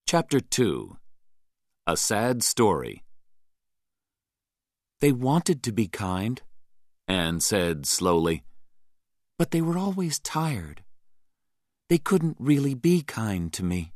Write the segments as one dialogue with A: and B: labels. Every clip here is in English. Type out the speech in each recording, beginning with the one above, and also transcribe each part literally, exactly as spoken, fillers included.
A: Chapter two. A Sad Story. They wanted to be kind, Anne said slowly, but they were always tired. They couldn't really be kind to me.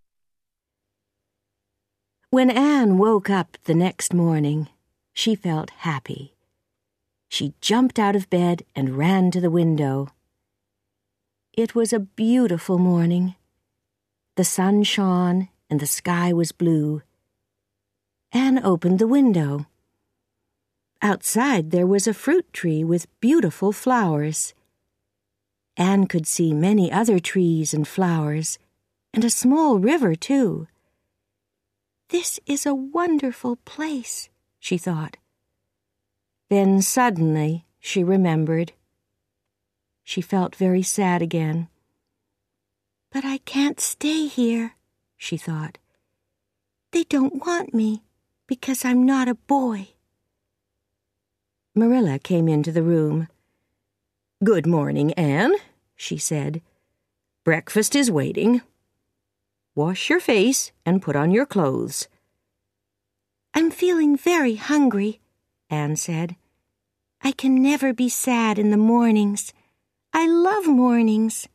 B: When Anne woke up the next morning, she felt happy. She jumped out of bed and ran to the window. It was a beautiful morning. The sun shone and the sky was blue. Anne opened the window. Outside there was a fruit tree with beautiful flowers. Anne could see many other trees and flowers, and a small river, too. "This is a wonderful place," she thought. Then suddenly she remembered. She felt very sad again. "But I can't stay here," she thought. "They don't want me because I'm not a boy." Marilla came into the room. "Good morning, Anne," she said. "Breakfast is waiting. Wash your face and put on your clothes." "I'm feeling very hungry," Anne said. "I can never be sad in the mornings. I love mornings."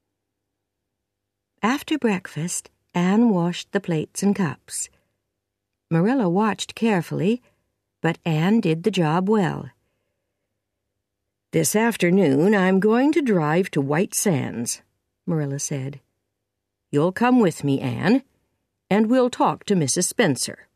B: After breakfast, Anne washed the plates and cups. Marilla watched carefully, but Anne did the job well. "This afternoon I'm going to drive to White Sands," Marilla said. "You'll come with me, Anne, and we'll talk to Missus Spencer."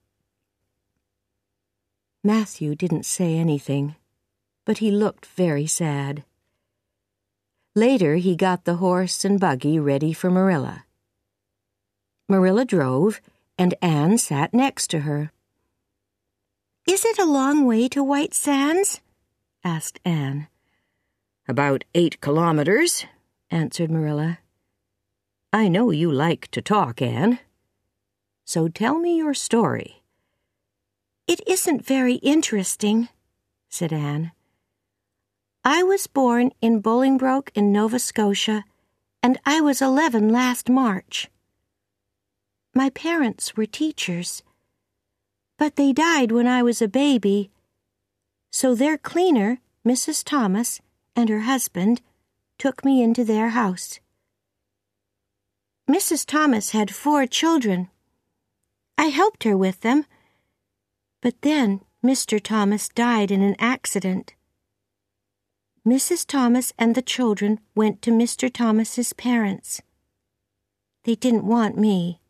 B: Matthew didn't say anything, but he looked very sad. Later he got the horse and buggy ready for Marilla. Marilla drove, and Anne sat next to her. "Is it a long way to White Sands?" asked Anne. "About eight kilometers," answered Marilla. "I know you like to talk, Anne. So tell me your story." "It isn't very interesting," said Anne. "I was born in Bolingbroke in Nova Scotia, and I was eleven last March. My parents were teachers, but they died when I was a baby, so their cleaner, Missus Thomas, and her husband took me into their house. Missus Thomas had four children. I helped her with them, but then Mister Thomas died in an accident. Missus Thomas and the children went to Mister Thomas's parents. They didn't want me.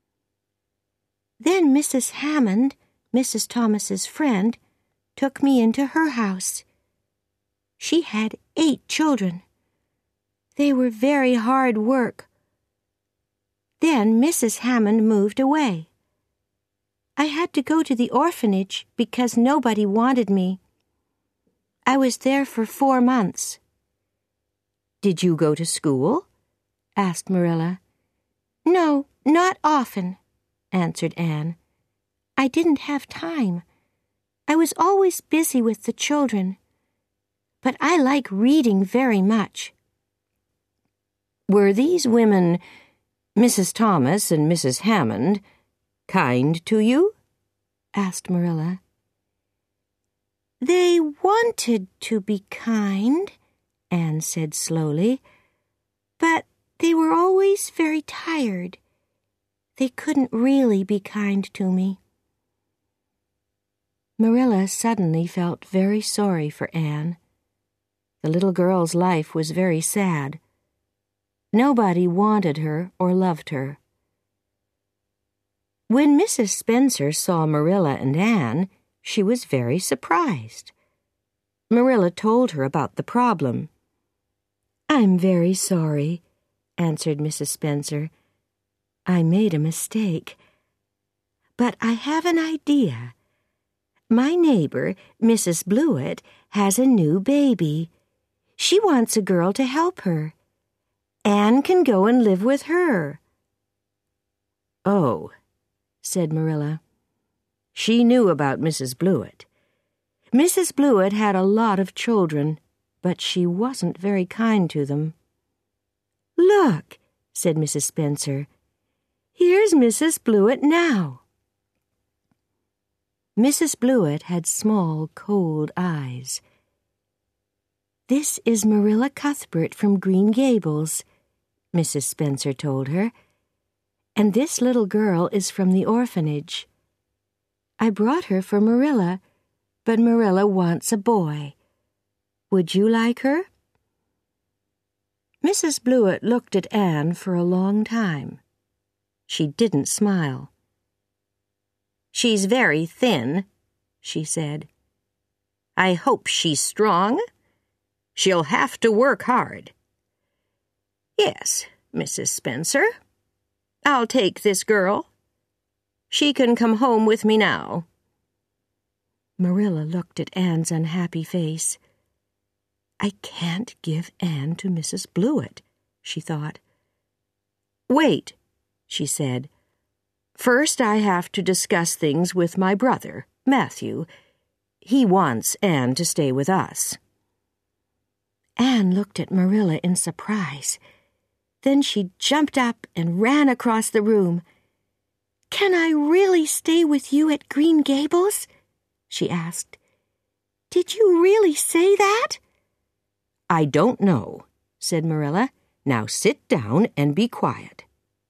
B: Then Missus Hammond, Missus Thomas's friend, took me into her house. She had eight children. They were very hard work. Then Missus Hammond moved away. I had to go to the orphanage because nobody wanted me. I was there for four months. "Did you go to school?" asked Marilla. "No, not often," answered Anne. "I didn't have time. I was always busy with the children. But I like reading very much." "Were these women, Missus Thomas and Missus Hammond, kind to you?" asked Marilla. "They wanted to be kind," Anne said slowly, "but they were always very tired. They couldn't really be kind to me." Marilla suddenly felt very sorry for Anne. The little girl's life was very sad. Nobody wanted her or loved her. When Missus Spencer saw Marilla and Anne, she was very surprised. Marilla told her about the problem. "I'm very sorry," answered Missus Spencer. "I made a mistake. But I have an idea. My neighbor, Missus Blewett, has a new baby. She wants a girl to help her. Anne can go and live with her." "Oh," said Marilla. She knew about Missus Blewett. Missus Blewett had a lot of children, but she wasn't very kind to them. "Look," said Missus Spencer. Here's Missus Blewett now." Missus Blewett had small, cold eyes. "This is Marilla Cuthbert from Green Gables," Missus Spencer told her. "And this little girl is from the orphanage. I brought her for Marilla, but Marilla wants a boy. Would you like her?" Missus Blewett looked at Anne for a long time. She didn't smile. "She's very thin," she said. "I hope she's strong. She'll have to work hard." "Yes, Missus Spencer. I'll take this girl. She can come home with me now." Marilla looked at Anne's unhappy face. "I can't give Anne to Missus Blewett," she thought. "Wait," she said. "First I have to discuss things with my brother, Matthew. He wants Anne to stay with us." Anne looked at Marilla in surprise. Then she jumped up and ran across the room. "Can I really stay with you at Green Gables?" she asked. "Did you really say that?" "I don't know," said Marilla. "Now sit down and be quiet."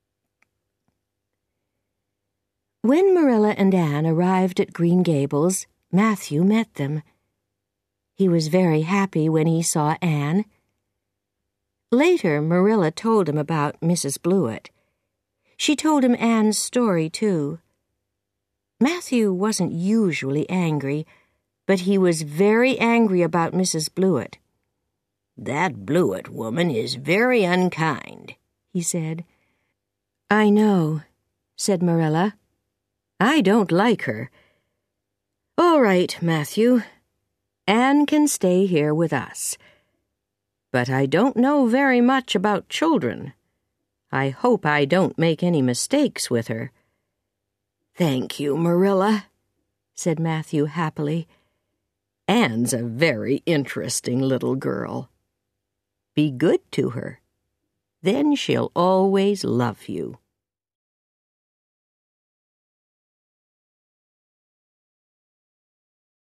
B: When Marilla and Anne arrived at Green Gables, Matthew met them. He was very happy when he saw Anne. Later, Marilla told him about Missus Blewett. She told him Anne's story, too. Matthew wasn't usually angry, but he was very angry about Missus Blewett. "That Blewett woman is very unkind," he said. "I know," said Marilla. "I don't like her. All right, Matthew. Anne can stay here with us. But I don't know very much about children. I hope I don't make any mistakes with her." "Thank you, Marilla," said Matthew happily. "Anne's a very interesting little girl. Be good to her. Then she'll always love you."